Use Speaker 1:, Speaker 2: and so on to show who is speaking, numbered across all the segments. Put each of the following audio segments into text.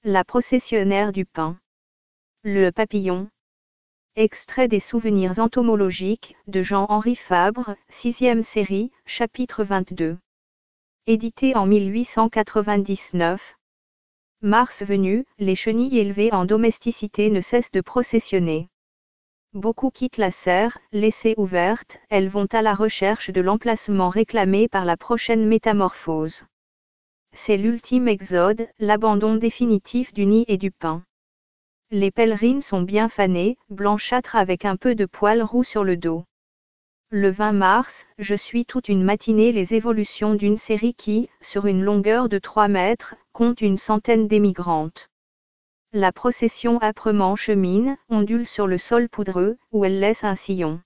Speaker 1: La processionnaire du pain. Le papillon. Extrait des Souvenirs entomologiques, de Jean-Henri Fabre, 6e série, chapitre 22. Édité en 1899. Mars venu, les chenilles élevées en domesticité ne cessent de processionner. Beaucoup quittent la serre, laissée ouverte, elles vont à la recherche de l'emplacement réclamé par la prochaine métamorphose. C'est l'ultime exode, l'abandon définitif du nid et du pain. Les pèlerines sont bien fanées, blanchâtres avec un peu de poils roux sur le dos. Le 20 mars, je suis toute une matinée les évolutions d'une série qui, sur une longueur de 3 mètres, compte une centaine d'émigrantes. La procession âprement chemine, ondule sur le sol poudreux, où elle laisse un sillon.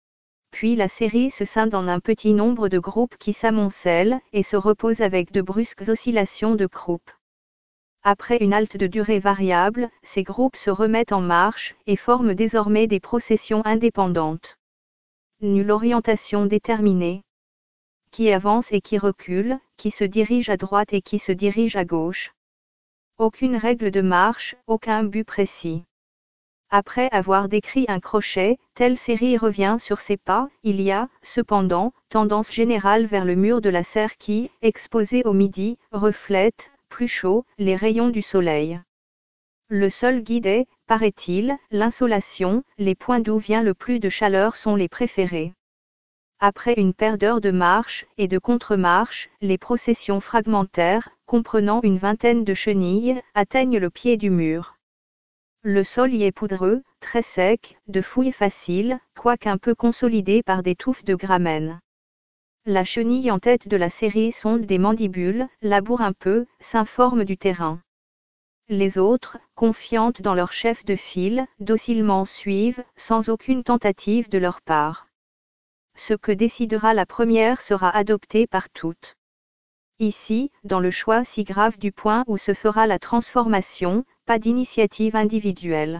Speaker 1: Puis la série se scinde en un petit nombre de groupes qui s'amoncellent, et se reposent avec de brusques oscillations de croupe. Après une halte de durée variable, ces groupes se remettent en marche, et forment désormais des processions indépendantes. Nulle orientation déterminée. Qui avance et qui recule, qui se dirige à droite et qui se dirige à gauche. Aucune règle de marche, aucun but précis. Après avoir décrit un crochet, telle série revient sur ses pas, il y a, cependant, tendance générale vers le mur de la serre qui, exposé au midi, reflète, plus chaud, les rayons du soleil. Le seul guide est, paraît-il, l'insolation, les points d'où vient le plus de chaleur sont les préférés. Après une paire d'heures de marche et de contre-marche, les processions fragmentaires, comprenant une vingtaine de chenilles, atteignent le pied du mur. Le sol y est poudreux, très sec, de fouille facile, quoique un peu consolidé par des touffes de gramène. La chenille en tête de la série sonde des mandibules, laboure un peu, s'informe du terrain. Les autres, confiantes dans leur chef de file, docilement suivent, sans aucune tentative de leur part. Ce que décidera la première sera adopté par toutes. Ici, dans le choix si grave du point où se fera la transformation, pas d'initiative individuelle.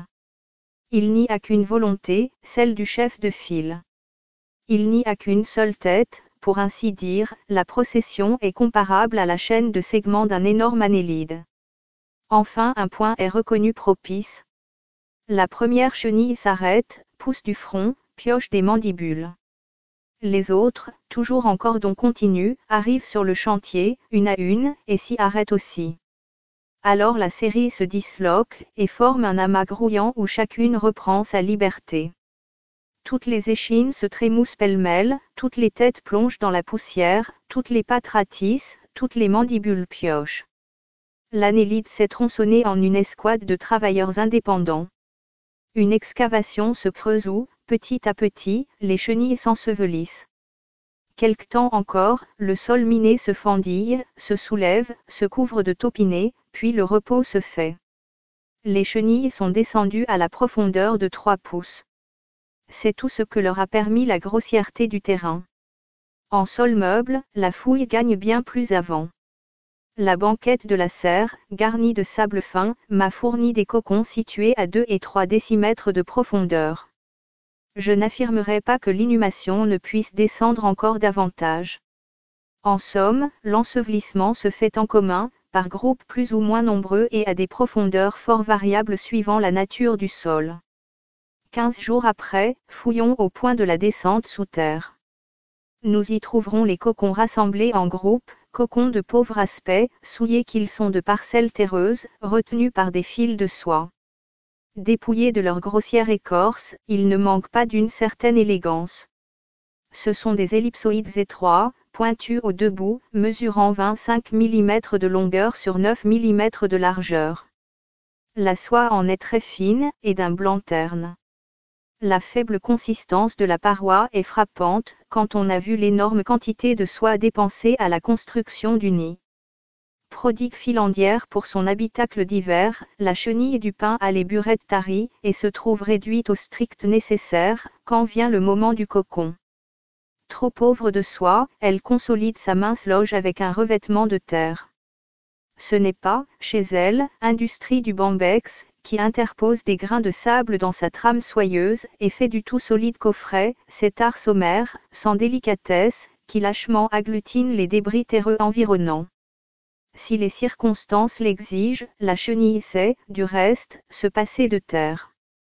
Speaker 1: Il n'y a qu'une volonté, celle du chef de file. Il n'y a qu'une seule tête, pour ainsi dire, la procession est comparable à la chaîne de segments d'un énorme annélide. Enfin un point est reconnu propice. La première chenille s'arrête, pousse du front, pioche des mandibules. Les autres, toujours en cordon continu, arrivent sur le chantier, une à une, et s'y arrêtent aussi. Alors la série se disloque, et forme un amas grouillant où chacune reprend sa liberté. Toutes les échines se trémoussent pêle-mêle, toutes les têtes plongent dans la poussière, toutes les pattes ratissent, toutes les mandibules piochent. L'annélide s'est tronçonnée en une escouade de travailleurs indépendants. Une excavation se creuse où, petit à petit, les chenilles s'ensevelissent. Quelque temps encore, le sol miné se fendille, se soulève, se couvre de taupinets, puis le repos se fait. Les chenilles sont descendues à la profondeur de 3 pouces. C'est tout ce que leur a permis la grossièreté du terrain. En sol meuble, la fouille gagne bien plus avant. La banquette de la serre, garnie de sable fin, m'a fourni des cocons situés à 2 et 3 décimètres de profondeur. Je n'affirmerai pas que l'inhumation ne puisse descendre encore davantage. En somme, l'ensevelissement se fait en commun, par groupes plus ou moins nombreux et à des profondeurs fort variables suivant la nature du sol. 15 jours après, fouillons au point de la descente sous terre. Nous y trouverons les cocons rassemblés en groupes, cocons de pauvre aspect, souillés qu'ils sont de parcelles terreuses, retenus par des fils de soie. Dépouillés de leur grossière écorce, ils ne manquent pas d'une certaine élégance. Ce sont des ellipsoïdes étroits, pointus aux deux bouts, mesurant 25 mm de longueur sur 9 mm de largeur. La soie en est très fine, et d'un blanc terne. La faible consistance de la paroi est frappante, quand on a vu l'énorme quantité de soie dépensée à la construction du nid. Prodigue filandière pour son habitacle d'hiver, la chenille du pain a les burettes taries, et se trouve réduite au strict nécessaire, quand vient le moment du cocon. Trop pauvre de soie, elle consolide sa mince loge avec un revêtement de terre. Ce n'est pas, chez elle, industrie du bambex, qui interpose des grains de sable dans sa trame soyeuse, et fait du tout solide coffret, cet art sommaire, sans délicatesse, qui lâchement agglutine les débris terreux environnants. Si les circonstances l'exigent, la chenille sait, du reste, se passer de terre.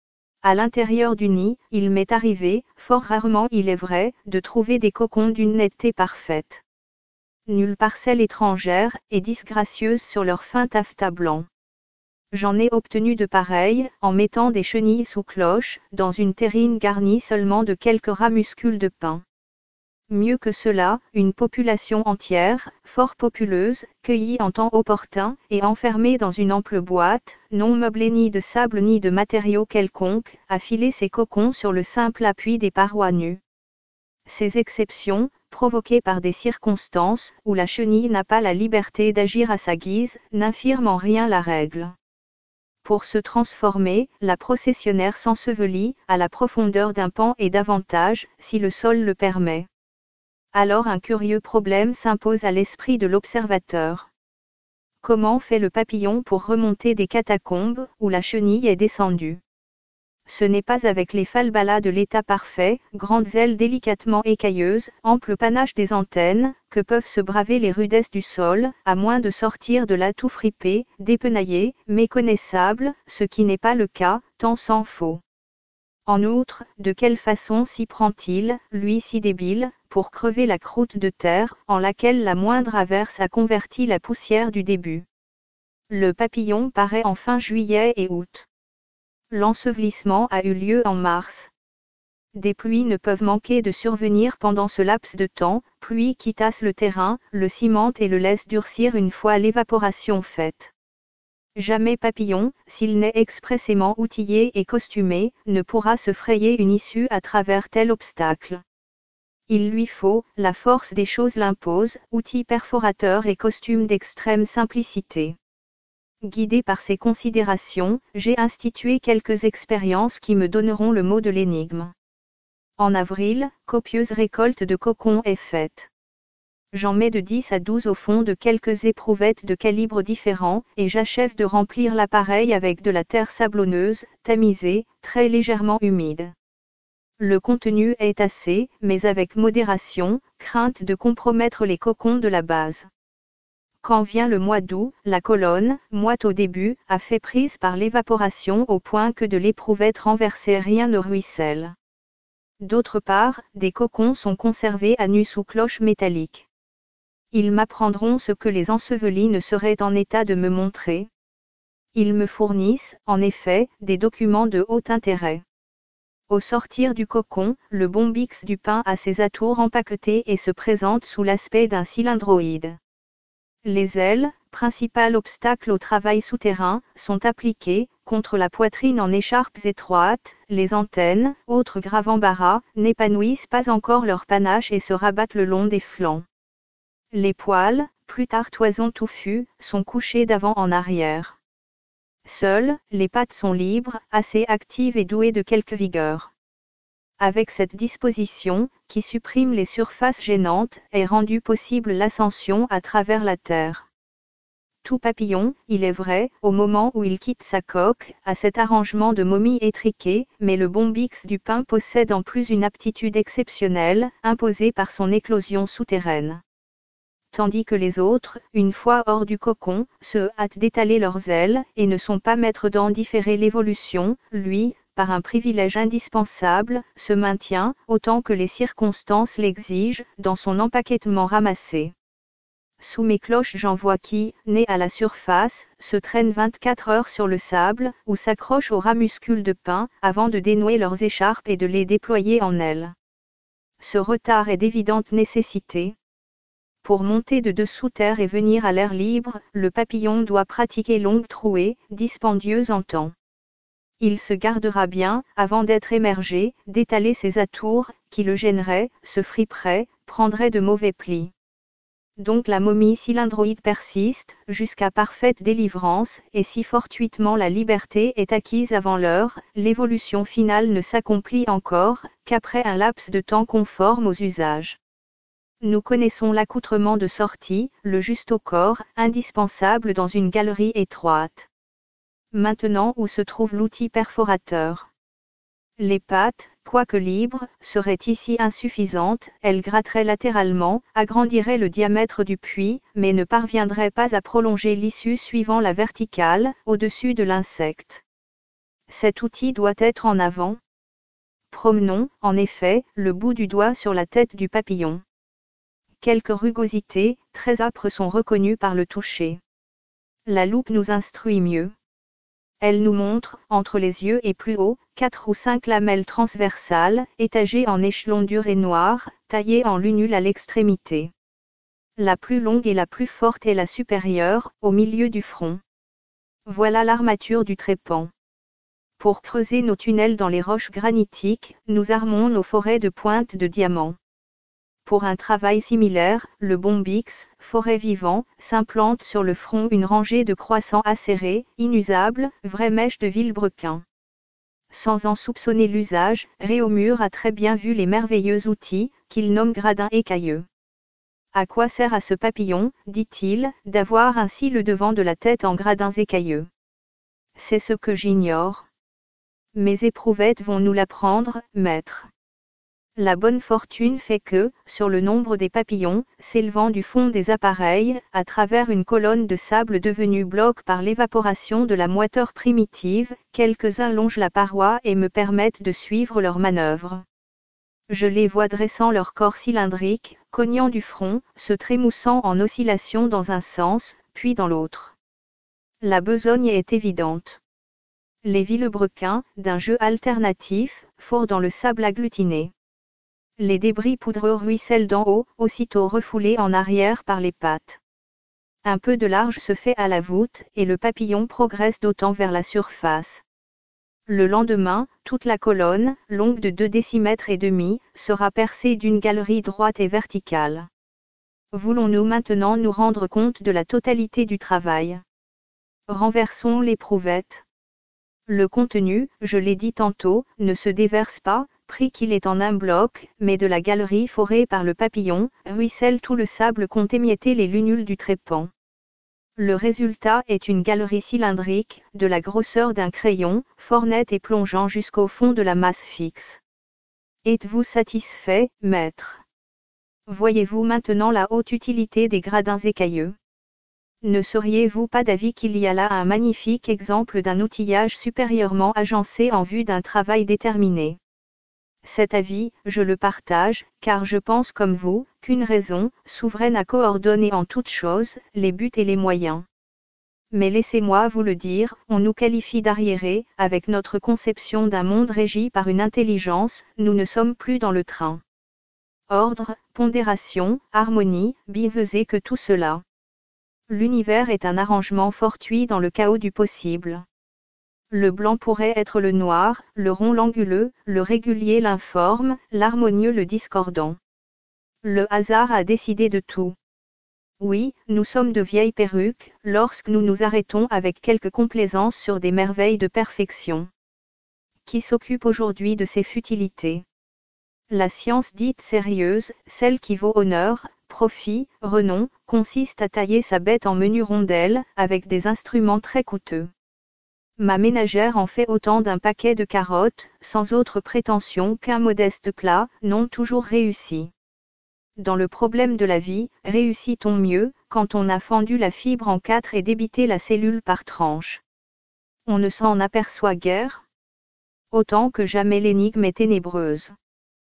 Speaker 1: À l'intérieur du nid, il m'est arrivé, fort rarement il est vrai, de trouver des cocons d'une netteté parfaite. Nulle parcelle étrangère, et disgracieuse sur leur fin taffetas blanc. J'en ai obtenu de pareils, en mettant des chenilles sous cloche, dans une terrine garnie seulement de quelques ramuscules de pin. Mieux que cela, une population entière, fort populeuse, cueillie en temps opportun, et enfermée dans une ample boîte, non meublée ni de sable ni de matériaux quelconques, a filé ses cocons sur le simple appui des parois nues. Ces exceptions, provoquées par des circonstances, où la chenille n'a pas la liberté d'agir à sa guise, n'infirment en rien la règle. Pour se transformer, la processionnaire s'ensevelit, à la profondeur d'un pan et davantage, si le sol le permet. Alors un curieux problème s'impose à l'esprit de l'observateur. Comment fait le papillon pour remonter des catacombes, où la chenille est descendue? Ce n'est pas avec les falbalas de l'état parfait, grandes ailes délicatement écailleuses, ample panache des antennes, que peuvent se braver les rudesses du sol, à moins de sortir de là tout fripé, dépenaillé, méconnaissable, ce qui n'est pas le cas, tant s'en faut. En outre, de quelle façon s'y prend-il, lui si débile, pour crever la croûte de terre, en laquelle la moindre averse a converti la poussière du début? Le papillon paraît en fin juillet et août. L'ensevelissement a eu lieu en mars. Des pluies ne peuvent manquer de survenir pendant ce laps de temps, pluies qui tassent le terrain, le cimentent et le laissent durcir une fois l'évaporation faite. Jamais papillon, s'il n'est expressément outillé et costumé, ne pourra se frayer une issue à travers tel obstacle. Il lui faut, la force des choses l'impose, outils perforateurs et costume d'extrême simplicité. Guidé par ces considérations, j'ai institué quelques expériences qui me donneront le mot de l'énigme. En avril, copieuse récolte de cocons est faite. J'en mets de 10 à 12 au fond de quelques éprouvettes de calibres différents, et j'achève de remplir l'appareil avec de la terre sablonneuse, tamisée, très légèrement humide. Le contenu est assez, mais avec modération, crainte de compromettre les cocons de la base. Quand vient le mois d'août, la colonne, moite au début, a fait prise par l'évaporation au point que de l'éprouvette renversée rien ne ruisselle. D'autre part, des cocons sont conservés à nu sous cloche métallique. Ils m'apprendront ce que les ensevelis ne seraient en état de me montrer. Ils me fournissent, en effet, des documents de haut intérêt. Au sortir du cocon, le bombix du pain a ses atours empaquetés et se présente sous l'aspect d'un cylindroïde. Les ailes, principal obstacle au travail souterrain, sont appliquées, contre la poitrine en écharpes étroites, les antennes, autres graves embarras, n'épanouissent pas encore leur panache et se rabattent le long des flancs. Les poils, plus tard toison touffus, sont couchés d'avant en arrière. Seules, les pattes sont libres, assez actives et douées de quelque vigueur. Avec cette disposition, qui supprime les surfaces gênantes, est rendue possible l'ascension à travers la terre. Tout papillon, il est vrai, au moment où il quitte sa coque, a cet arrangement de momie étriquée, mais le bombix du pain possède en plus une aptitude exceptionnelle, imposée par son éclosion souterraine. Tandis que les autres, une fois hors du cocon, se hâtent d'étaler leurs ailes, et ne sont pas maîtres d'en différer l'évolution, lui, par un privilège indispensable, se maintient, autant que les circonstances l'exigent, dans son empaquetement ramassé. Sous mes cloches j'en vois qui, né à la surface, se traînent 24 heures sur le sable, ou s'accrochent aux ramuscules de pin, avant de dénouer leurs écharpes et de les déployer en ailes. Ce retard est d'évidente nécessité. Pour monter de dessous terre et venir à l'air libre, le papillon doit pratiquer longues trouées, dispendieuses en temps. Il se gardera bien, avant d'être émergé, d'étaler ses atours, qui le gêneraient, se friperaient, prendraient de mauvais plis. Donc la momie cylindroïde persiste, jusqu'à parfaite délivrance, et si fortuitement la liberté est acquise avant l'heure, l'évolution finale ne s'accomplit encore, qu'après un laps de temps conforme aux usages. Nous connaissons l'accoutrement de sortie, le juste au corps, indispensable dans une galerie étroite. Maintenant où se trouve l'outil perforateur? Les pattes, quoique libres, seraient ici insuffisantes, elles gratteraient latéralement, agrandiraient le diamètre du puits, mais ne parviendraient pas à prolonger l'issue suivant la verticale, au-dessus de l'insecte. Cet outil doit être en avant. Promenons, en effet, le bout du doigt sur la tête du papillon. Quelques rugosités, très âpres sont reconnues par le toucher. La loupe nous instruit mieux. Elle nous montre, entre les yeux et plus haut, 4 ou 5 lamelles transversales, étagées en échelons durs et noirs, taillées en lunule à l'extrémité. La plus longue et la plus forte est la supérieure, au milieu du front. Voilà l'armature du trépan. Pour creuser nos tunnels dans les roches granitiques, nous armons nos forêts de pointes de diamants. Pour un travail similaire, le bombix, forêt vivant, s'implante sur le front une rangée de croissants acérés, inusables, vraies mèches de vilebrequin. Sans en soupçonner l'usage, Réaumur a très bien vu les merveilleux outils, qu'il nomme gradins écailleux. À quoi sert à ce papillon, dit-il, d'avoir ainsi le devant de la tête en gradins écailleux? C'est ce que j'ignore. Mes éprouvettes vont nous l'apprendre, maître. La bonne fortune fait que, sur le nombre des papillons, s'élevant du fond des appareils, à travers une colonne de sable devenue bloc par l'évaporation de la moiteur primitive, quelques-uns longent la paroi et me permettent de suivre leurs manœuvres. Je les vois dressant leur corps cylindrique, cognant du front, se trémoussant en oscillation dans un sens, puis dans l'autre. La besogne est évidente. Les vilebrequins, d'un jeu alternatif, forent dans le sable agglutiné. Les débris poudreux ruissellent d'en haut, aussitôt refoulés en arrière par les pattes. Un peu de large se fait à la voûte, et le papillon progresse d'autant vers la surface. Le lendemain, toute la colonne, longue de 2 décimètres et demi, sera percée d'une galerie droite et verticale. Voulons-nous maintenant nous rendre compte de la totalité du travail? Renversons l'éprouvette. Le contenu, je l'ai dit tantôt, ne se déverse pas, pris qu'il est en un bloc, mais de la galerie forée par le papillon, ruisselle tout le sable qu'ont émietté les lunules du trépan. Le résultat est une galerie cylindrique, de la grosseur d'un crayon, fort nette et plongeant jusqu'au fond de la masse fixe. Êtes-vous satisfait, maître? Voyez-vous maintenant la haute utilité des gradins écailleux? Ne seriez-vous pas d'avis qu'il y a là un magnifique exemple d'un outillage supérieurement agencé en vue d'un travail déterminé? Cet avis, je le partage, car je pense comme vous, qu'une raison, souveraine à coordonner en toutes choses, les buts et les moyens. Mais laissez-moi vous le dire, on nous qualifie d'arriérés, avec notre conception d'un monde régi par une intelligence, nous ne sommes plus dans le train. Ordre, pondération, harmonie, bienfaisait que tout cela. L'univers est un arrangement fortuit dans le chaos du possible. Le blanc pourrait être le noir, le rond l'anguleux, le régulier l'informe, l'harmonieux le discordant. Le hasard a décidé de tout. Oui, nous sommes de vieilles perruques, lorsque nous nous arrêtons avec quelque complaisance sur des merveilles de perfection. Qui s'occupe aujourd'hui de ces futilités? La science dite sérieuse, celle qui vaut honneur, profit, renom, consiste à tailler sa bête en menues rondelles, avec des instruments très coûteux. Ma ménagère en fait autant d'un paquet de carottes, sans autre prétention qu'un modeste plat, non toujours réussi. Dans le problème de la vie, réussit-on mieux, quand on a fendu la fibre en 4 et débité la cellule par tranches? On ne s'en aperçoit guère? Autant que jamais l'énigme est ténébreuse.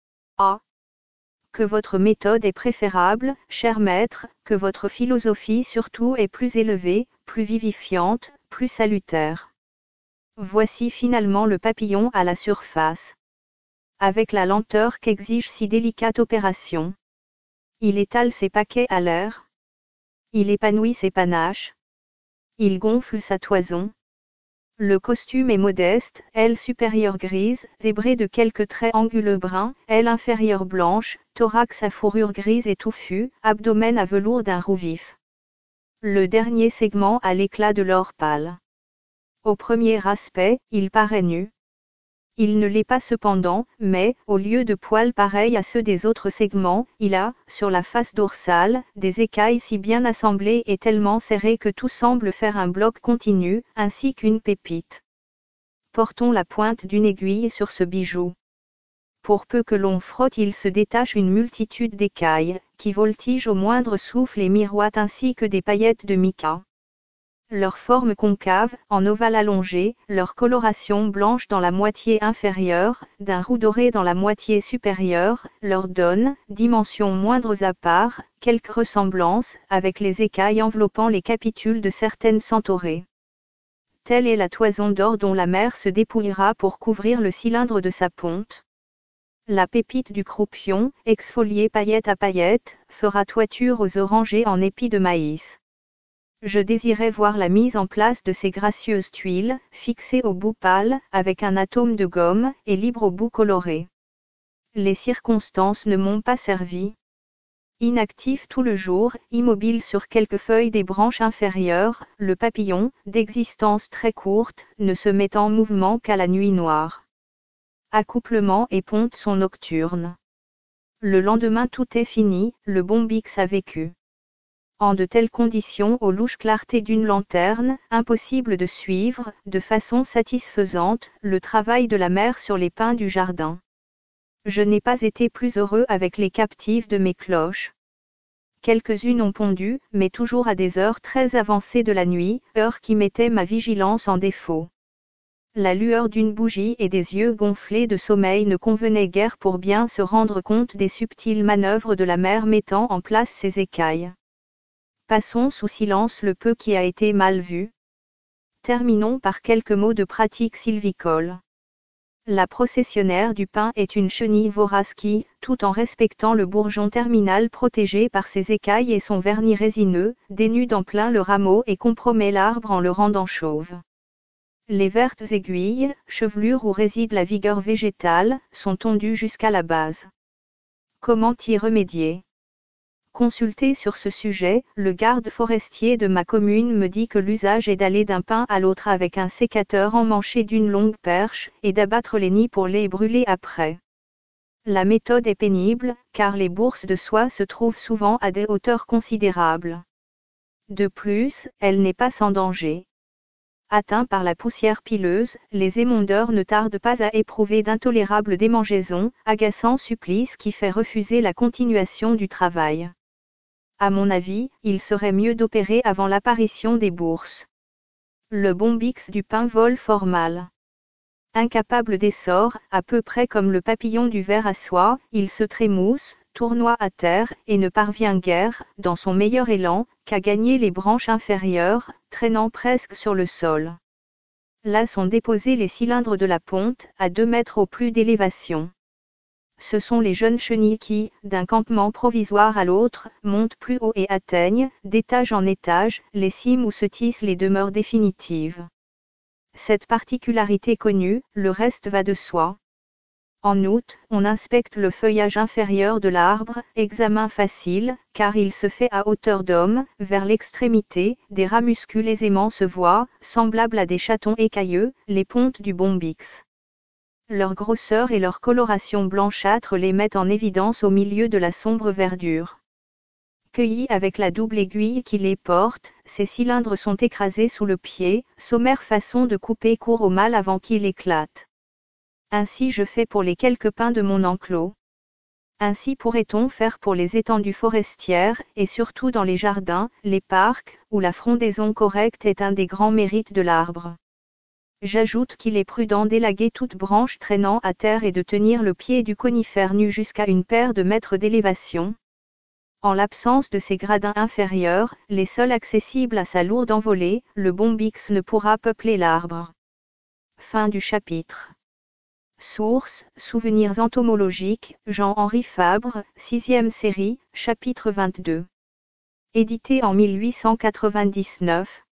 Speaker 1: Ah! Que votre méthode est préférable, cher maître, que votre philosophie surtout est plus élevée, plus vivifiante, plus salutaire. Voici finalement le papillon à la surface. Avec la lenteur qu'exige si délicate opération. Il étale ses paquets à l'air. Il épanouit ses panaches. Il gonfle sa toison. Le costume est modeste, aile supérieure grise, zébrée de quelques traits anguleux bruns, aile inférieure blanche, thorax à fourrure grise et touffue, abdomen à velours d'un roux vif. Le dernier segment a l'éclat de l'or pâle. Au premier aspect, il paraît nu. Il ne l'est pas cependant, mais, au lieu de poils pareils à ceux des autres segments, il a, sur la face dorsale, des écailles si bien assemblées et tellement serrées que tout semble faire un bloc continu, ainsi qu'une pépite. portons la pointe d'une aiguille sur ce bijou. Pour peu que l'on frotte, il se détache une multitude d'écailles, qui voltigent au moindre souffle et miroitent ainsi que des paillettes de mica. Leur forme concave, en ovale allongé, leur coloration blanche dans la moitié inférieure, d'un roux doré dans la moitié supérieure, leur donnent, dimensions moindres à part, quelque ressemblance avec les écailles enveloppant les capitules de certaines centaurées. Telle est la toison d'or dont la mer se dépouillera pour couvrir le cylindre de sa ponte. La pépite du croupion, exfoliée paillette à paillette, fera toiture aux orangers en épis de maïs. Je désirais voir la mise en place de ces gracieuses tuiles, fixées au bout pâle, avec un atome de gomme, et libre au bout coloré. Les circonstances ne m'ont pas servi. Inactif tout le jour, immobile sur quelques feuilles des branches inférieures, le papillon, d'existence très courte, ne se met en mouvement qu'à la nuit noire. Accouplement et ponte sont nocturnes. Le lendemain tout est fini, le Bombix a vécu. En de telles conditions, aux louches clartés d'une lanterne, impossible de suivre, de façon satisfaisante, le travail de la mère sur les pins du jardin. Je n'ai pas été plus heureux avec les captives de mes cloches. Quelques-unes ont pondu, mais toujours à des heures très avancées de la nuit, heures qui mettaient ma vigilance en défaut. La lueur d'une bougie et des yeux gonflés de sommeil ne convenaient guère pour bien se rendre compte des subtiles manœuvres de la mère mettant en place ses écailles. Passons sous silence le peu qui a été mal vu. Terminons par quelques mots de pratique sylvicole. La processionnaire du pin est une chenille vorace qui, tout en respectant le bourgeon terminal protégé par ses écailles et son vernis résineux, dénude en plein le rameau et compromet l'arbre en le rendant chauve. Les vertes aiguilles, chevelures où réside la vigueur végétale, sont tondues jusqu'à la base. Comment y remédier ? Consulté sur ce sujet, le garde forestier de ma commune me dit que l'usage est d'aller d'un pin à l'autre avec un sécateur emmanché d'une longue perche, et d'abattre les nids pour les brûler après. La méthode est pénible, car les bourses de soie se trouvent souvent à des hauteurs considérables. De plus, elle n'est pas sans danger. Atteints par la poussière pileuse, les émondeurs ne tardent pas à éprouver d'intolérables démangeaisons, agaçant supplice qui fait refuser la continuation du travail. À mon avis, il serait mieux d'opérer avant l'apparition des bourses. Le Bombix du pin vole fort mal. Incapable d'essor, à peu près comme le papillon du ver à soie, il se trémousse, tournoie à terre, et ne parvient guère, dans son meilleur élan, qu'à gagner les branches inférieures, traînant presque sur le sol. Là sont déposés les cylindres de la ponte, à 2 mètres au plus d'élévation. Ce sont les jeunes chenilles qui, d'un campement provisoire à l'autre, montent plus haut et atteignent, d'étage en étage, les cimes où se tissent les demeures définitives. Cette particularité connue, le reste va de soi. En août, on inspecte le feuillage inférieur de l'arbre, examen facile, car il se fait à hauteur d'homme, vers l'extrémité, des ramuscules aisément se voient, semblables à des chatons écailleux, les pontes du Bombix. Leur grosseur et leur coloration blanchâtre les mettent en évidence au milieu de la sombre verdure. Cueillis avec la double aiguille qui les porte, ces cylindres sont écrasés sous le pied, sommaire façon de couper court au mal avant qu'il éclate. Ainsi je fais pour les quelques pins de mon enclos. Ainsi pourrait-on faire pour les étendues forestières, et surtout dans les jardins, les parcs, où la frondaison correcte est un des grands mérites de l'arbre. J'ajoute qu'il est prudent d'élaguer toute branche traînant à terre et de tenir le pied du conifère nu jusqu'à une paire de mètres d'élévation. En l'absence de ces gradins inférieurs, les seuls accessibles à sa lourde envolée, le Bombix ne pourra peupler l'arbre. Fin du chapitre. Source, Souvenirs entomologiques, Jean-Henri Fabre, 6e série, chapitre 22. Édité en 1899.